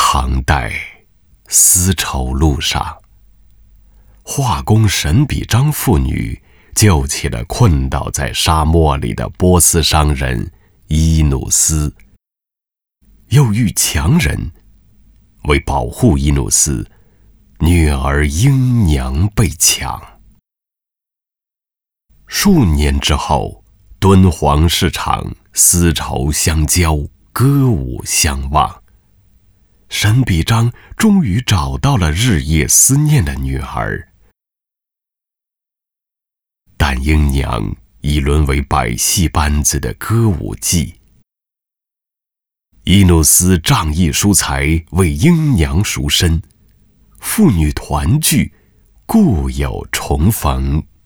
唐代丝绸路上，画工沈笔章父女救起了困倒在沙漠里的波斯商人伊努斯，又遇强人，为保护伊努斯，女儿英娘被抢。数年之后，敦煌市场丝绸相交，歌舞相望。沈笔章终于找到了日夜思念的女儿，但英娘已沦为百戏班子的歌舞伎。伊努斯仗义疏财，为英娘赎身，父女团聚，故友重逢。